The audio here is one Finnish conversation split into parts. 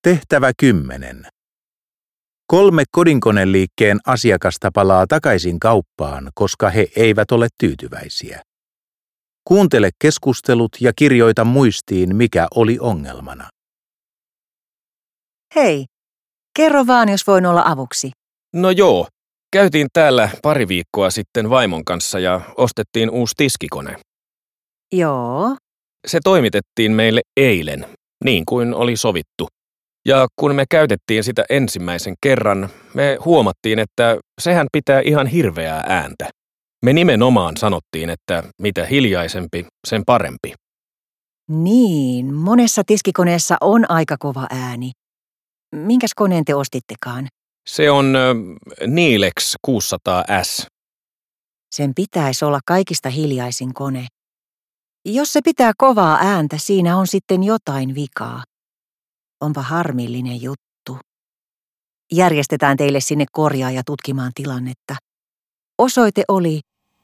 Tehtävä 10. 3 kodinkoneliikkeen asiakasta palaa takaisin kauppaan, koska he eivät ole tyytyväisiä. Kuuntele keskustelut ja kirjoita muistiin, mikä oli ongelmana. Hei, kerro vaan, jos voin olla avuksi. No joo, käytiin täällä pari viikkoa sitten vaimon kanssa ja ostettiin uusi tiskikone. Joo. Se toimitettiin meille eilen, niin kuin oli sovittu. Ja kun me käytettiin sitä ensimmäisen kerran, me huomattiin, että sehän pitää ihan hirveää ääntä. Me nimenomaan sanottiin, että mitä hiljaisempi, sen parempi. Niin, monessa tiskikoneessa on aika kova ääni. Minkäs koneen te ostittekaan? Se on Nilex 600S. Sen pitäisi olla kaikista hiljaisin kone. Jos se pitää kovaa ääntä, siinä on sitten jotain vikaa. Onpa harmillinen juttu. Järjestetään teille sinne korjaaja tutkimaan tilannetta. Osoite oli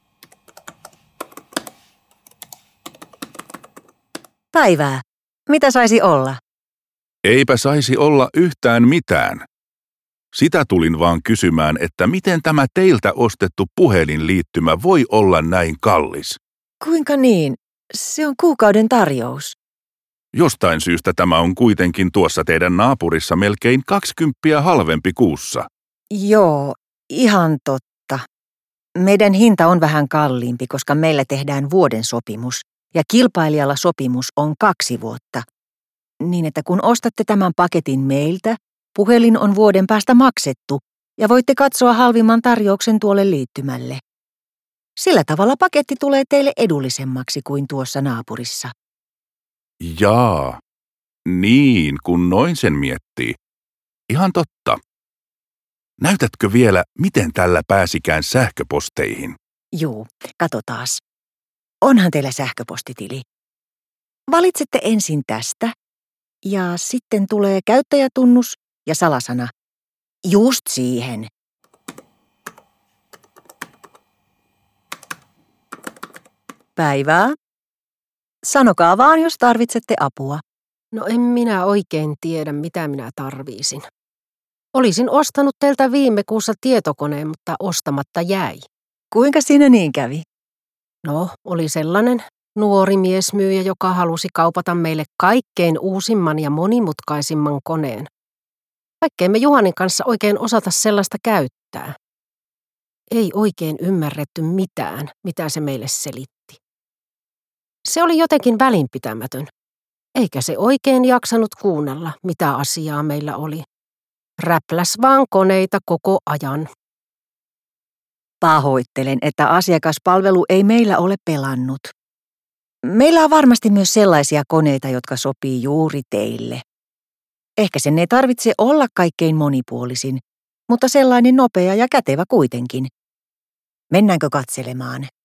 Päivää. Mitä saisi olla? Eipä saisi olla yhtään mitään. Sitä tulin vaan kysymään, että miten tämä teiltä ostettu puhelinliittymä voi olla näin kallis. Kuinka niin? Se on kuukauden tarjous. Jostain syystä tämä on kuitenkin tuossa teidän naapurissa melkein 20 halvempi kuussa. Joo, ihan totta. Meidän hinta on vähän kalliimpi, koska meillä tehdään vuoden sopimus ja kilpailijalla sopimus on 2 vuotta. Niin että kun ostatte tämän paketin meiltä, puhelin on vuoden päästä maksettu ja voitte katsoa halvimman tarjouksen tuolle liittymälle. Sillä tavalla paketti tulee teille edullisemmaksi kuin tuossa naapurissa. Jaa, niin kun noin sen miettii. Ihan totta. Näytätkö vielä, miten tällä pääsikään sähköposteihin? Juu, katsotaas. Onhan teillä sähköpostitili. Valitsette ensin tästä ja sitten tulee käyttäjätunnus ja salasana. Just siihen. Päivää. Sanokaa vaan, jos tarvitsette apua. No en minä oikein tiedä, mitä minä tarviisin. Olisin ostanut teiltä viime kuussa tietokoneen, mutta ostamatta jäi. Kuinka siinä niin kävi? No, oli sellainen nuori miesmyyjä, joka halusi kaupata meille kaikkein uusimman ja monimutkaisimman koneen. Vaikkei me Juhanin kanssa oikein osata sellaista käyttää. Ei oikein ymmärretty mitään, mitä se meille selitti. Se oli jotenkin välinpitämätön, eikä se oikein jaksanut kuunnella, mitä asiaa meillä oli. Räpläs vaan koneita koko ajan. Pahoittelen, että asiakaspalvelu ei meillä ole pelannut. Meillä on varmasti myös sellaisia koneita, jotka sopii juuri teille. Ehkä sen ei tarvitse olla kaikkein monipuolisin, mutta sellainen nopea ja kätevä kuitenkin. Mennäänkö katselemaan?